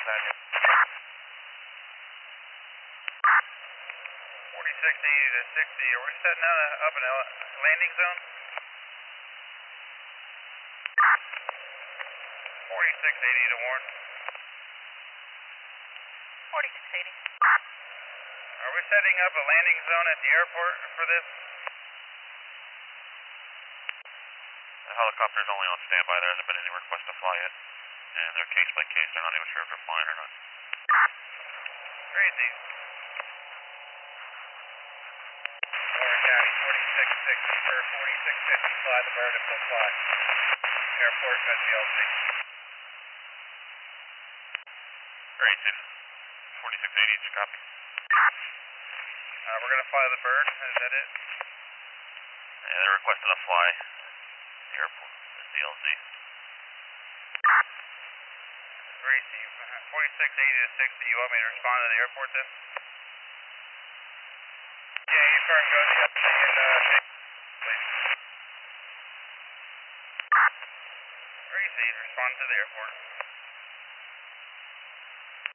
4680 to 60, are we setting up an landing zone? 4680 to Warren. 4680. Are we setting up a landing zone at the airport for this? The helicopter's only on standby. There hasn't been any request to fly yet. And they're case by case. They're not even sure if they're flying or not. Crazy. Warren County 4660 for 4650, fly the bird if they'll fly. Airport SDLC. Grayson, 4680, just copy. We're going to fly the bird, is that it? Yeah, they're requesting to fly airport, SDLC. Gracie, 4680 to 60, you want me to respond to the airport then? Yeah, you firm go to the up and please. Gracie, respond to the airport.